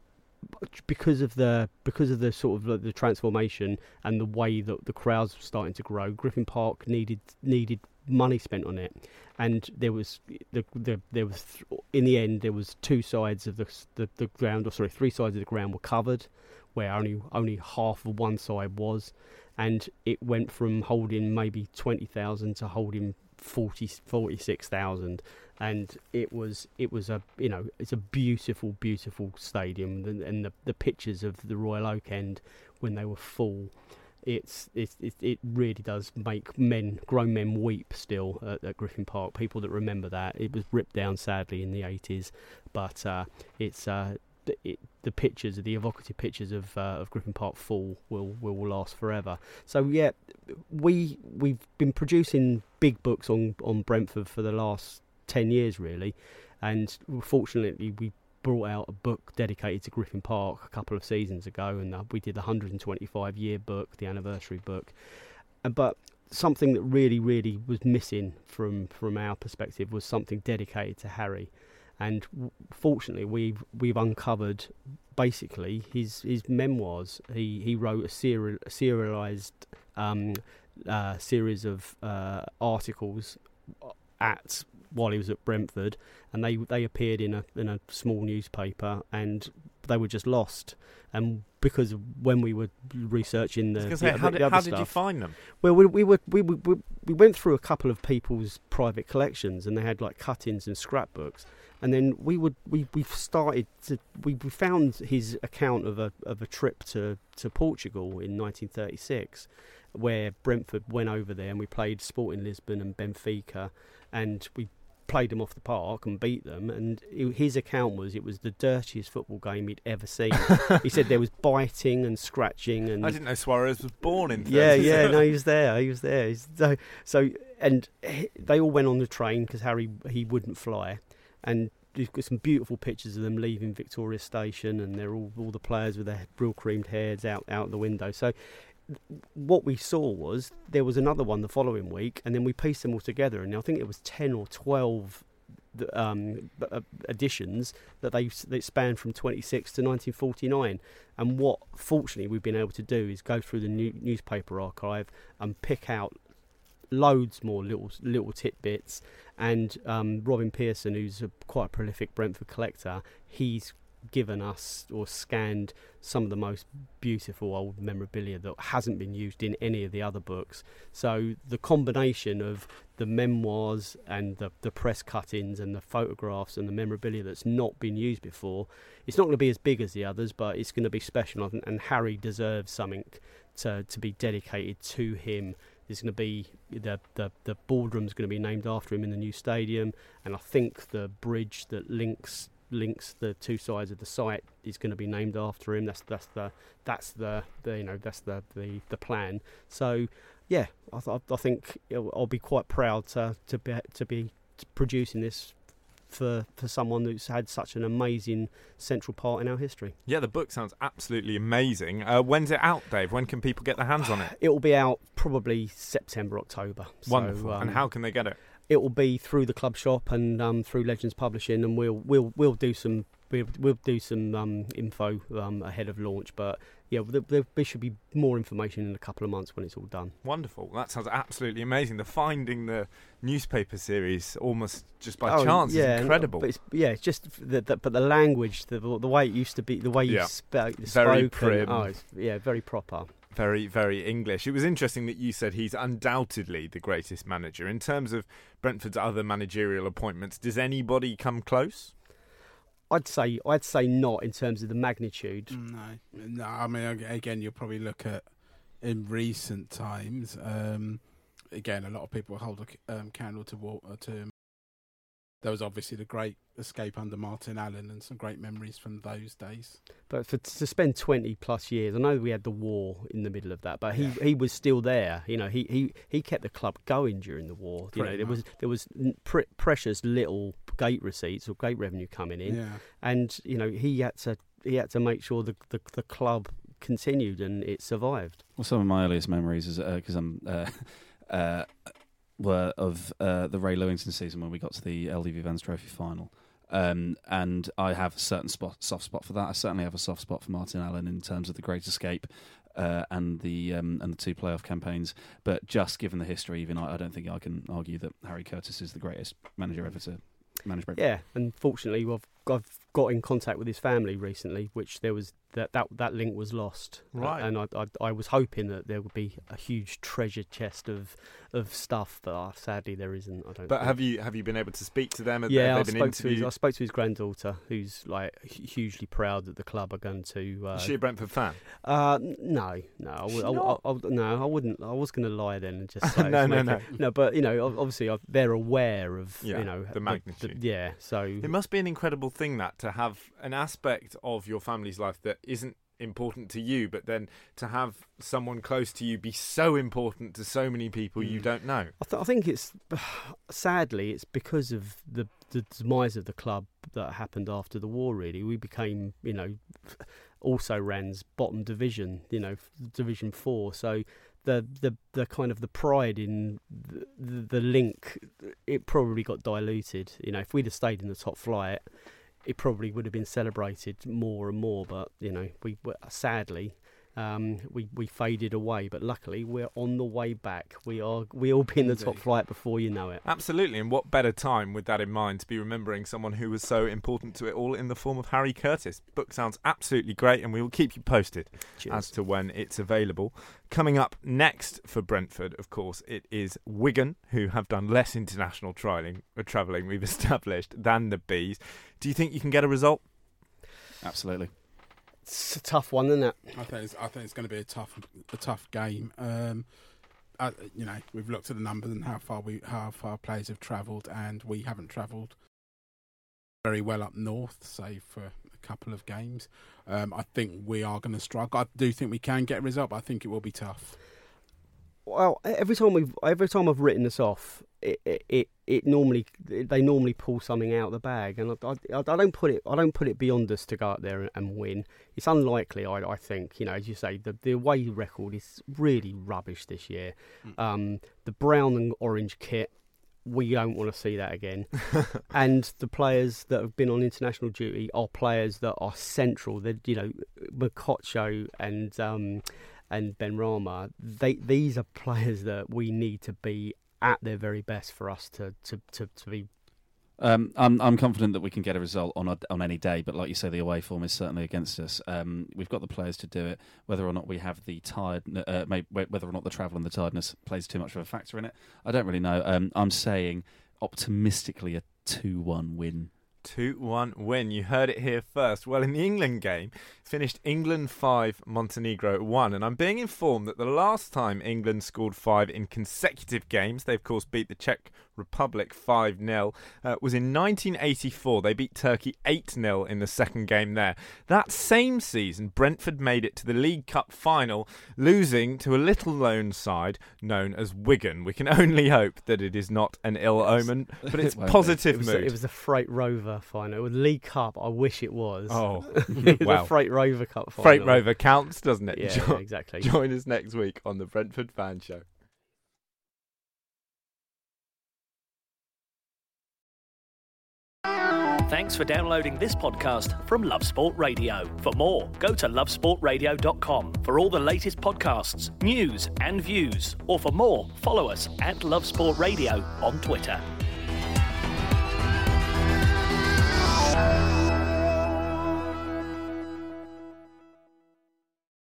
because of the because of the sort of the, the transformation and the way that the crowds were starting to grow, Griffin Park needed needed. money spent on it, and there was the, the there was in the end there was two sides of the, the the ground, or sorry, three sides of the ground were covered, where only only half of one side was, and it went from holding maybe twenty thousand to holding forty, forty-six thousand, and it was it was a you know it's a beautiful beautiful stadium, and, and the the pictures of the Royal Oak End when they were full. It's, it's it it really does make men, grown men, weep still at, at Griffin Park. People that remember that, it was ripped down sadly in the eighties, but uh, it's uh, it, the pictures, the evocative pictures of uh, of Griffin Park full will, will will last forever. So yeah, we we've been producing big books on on Brentford for the last ten years really, and fortunately we brought out a book dedicated to Griffin Park a couple of seasons ago, and uh, we did the one hundred twenty-five year book, the anniversary book. Uh, but something that really, really was missing from, from our perspective was something dedicated to Harry. And w- fortunately, we've we've uncovered basically his his memoirs. He he wrote a, serial, a serialized um, uh, series of uh, articles at. while he was at Brentford, and they they appeared in a in a small newspaper, and they were just lost. And because when we were researching the, the, say, the, how the did, other how stuff, did you find them? Well, we we, were, we we we went through a couple of people's private collections, and they had like cut-ins and scrapbooks. And then we would we we started to we, we found his account of a of a trip to, to Portugal in nineteen thirty-six, where Brentford went over there and we played Sporting Lisbon and Benfica, and we played them off the park and beat them, and it, his account was it was the dirtiest football game he'd ever seen. He said there was biting and scratching, and I didn't know Suarez was born in yeah yeah no he was there he was there He's, so so and he, they all went on the train because Harry he wouldn't fly, and you've got some beautiful pictures of them leaving Victoria Station, and they're all all the players with their real creamed hairs out out the window. So what we saw was there was another one the following week, and then we pieced them all together, and I think it was ten or twelve um, editions that they that spanned from twenty-six to nineteen forty-nine. And what fortunately we've been able to do is go through the new newspaper archive and pick out loads more little little tidbits. And um, Robin Pearson, who's a quite a prolific Brentford collector, he's given us or scanned some of the most beautiful old memorabilia that hasn't been used in any of the other books. So the combination of the memoirs and the, the press cuttings and the photographs and the memorabilia that's not been used before, it's not going to be as big as the others, but it's going to be special, and, and Harry deserves something to to be dedicated to him. There's going to be the, the the boardroom's going to be named after him in the new stadium, and I think the bridge that links links the two sides of the site is going to be named after him. That's that's the that's the, the you know that's the, the, the plan. So yeah, I th- I think I'll be quite proud to to be to be producing this for for someone who's had such an amazing central part in our history. Yeah, the book sounds absolutely amazing. Uh, when's it out, Dave? When can people get their hands on it? It will be out probably September, October. Wonderful. So, um, and how can they get it? It will be through the club shop and um, through Legends Publishing, and we'll we'll we'll do some we'll, we'll do some um, info um, ahead of launch. But yeah, there, there, there should be more information in a couple of months when it's all done. Wonderful. That sounds absolutely amazing. The Finding the newspaper series, almost just by oh, chance, yeah, is incredible. But it's, yeah, it's just the, the, but the language, the the way it used to be, the way you yeah. spoke, very spoken, prim. oh, it's, yeah, very proper. Very, very English. It was interesting that you said he's undoubtedly the greatest manager. In terms of Brentford's other managerial appointments, does anybody come close? I'd say I'd say not in terms of the magnitude. No, no. I mean, again, you'll probably look at in recent times. Um, again, a lot of people hold a um, candle to water to. There was obviously the great escape under Martin Allen and some great memories from those days. But for to spend twenty plus years, I know we had the war in the middle of that, but he, Yeah. he was still there. You know, he, he, he kept the club going during the war. You Pretty know, there much. was there was pre- precious little gate receipts or gate revenue coming in, Yeah. and you know he had to he had to make sure the the, the club continued and it survived. Well, some of my earliest memories is because uh, I'm. Uh, uh, were of uh, the Ray Lewington season when we got to the L D V Vans Trophy final. Um, and I have a certain spot, soft spot for that. I certainly have a soft spot for Martin Allen in terms of the Great Escape uh, and the um, and the two playoff campaigns. But just given the history, even I, I don't think I can argue that Harry Curtis is the greatest manager ever to manage Brentford. Yeah, and fortunately, I've, I've got in contact with his family recently, which there was that that, that link was lost. Right. Uh, and I, I I was hoping that there would be a huge treasure chest of of stuff, but uh, sadly there isn't. I don't. But think. have you have you been able to speak to them? Have, Yeah, I have they been spoke to his, interviewed? I spoke to his granddaughter, who's like hu- hugely proud that the club are going to. Uh, Is she a Brentford fan? uh, n- no, no, I, would, I, I, I, no, I wouldn't. I was going to lie then and just say No, it's no, make no. it- no. But you know, ob- obviously, uh, they're aware of Yeah, you know the magnitude. yeah, so It must be an incredible thing that to have an aspect of your family's life that isn't important to you, but then to have someone close to you be so important to so many people you Mm. don't know. I, th- I think it's sadly it's because of the the demise of the club that happened after the war. Really, we became you know also Ran's bottom division, you know Division Four. So the the the kind of the pride in the, the, the link, it probably got diluted. You know, if we'd have stayed in the top flight, it probably would have been celebrated more and more. But you know, we sadly. Um, we we faded away, but luckily we're on the way back. We are we'll be in the top Indeed. flight before you know it. Absolutely, and what better time with that in mind to be remembering someone who was so important to it all in the form of Harry Curtis. Book sounds absolutely great, and we will keep you posted Cheers. as to when it's available. Coming up next for Brentford, of course, it is Wigan, who have done less international trialing or travelling, we've established, than the Bees. Do you think you can get a result? Absolutely. It's a tough one, isn't it? I think it's, I think it's going to be a tough a tough game. Um, uh, you know, we've looked at the numbers and how far we how far players have travelled, and we haven't travelled very well up north, save for a couple of games. Um, I think we are going to struggle. I do think we can get a result, but I think it will be tough. Well, every time we've every time I've written this off, it it, it, it normally they normally pull something out of the bag, and I, I, I don't put it I don't put it beyond us to go out there and, and win. It's unlikely, I, I think. You know, as you say, the the away record is really rubbish this year. Mm. Um, the brown and orange kit, we don't want to see that again. And the players that have been on international duty are players that are central. That you know, Mokotjo and. Um, and Benrahma, they these are players that we need to be at their very best for us to to, to, to be. Um, I'm I'm confident that we can get a result on a, on any day, but like you say, the away form is certainly against us. Um, we've got the players to do it. Whether or not we have the tired, uh, maybe, whether or not the travel and the tiredness plays too much of a factor in it, I don't really know. Um, I'm saying optimistically a two one win. two one win. You heard it here first. Well, in the England game, finished England five, Montenegro one. And I'm being informed that the last time England scored five in consecutive games, they of course beat the Czech Republic five nil uh, was in nineteen eighty-four. They beat Turkey eight nil in the second game there. That same season, Brentford made it to the League Cup final, losing to a little-known side known as Wigan. We can only hope that it is not an ill omen, but it's positive it was mood. A, it was the Freight Rover final. With League Cup, I wish it was. Oh, it was wow. a Freight Rover Cup final. Freight Rover counts, doesn't it? Yeah, jo- yeah, exactly. Join us next week on the Brentford Fan Show. Thanks for downloading this podcast from Love Sport Radio. For more, go to love sport radio dot com for all the latest podcasts, news and views. Or for more, follow us at Love Sport Radio on Twitter.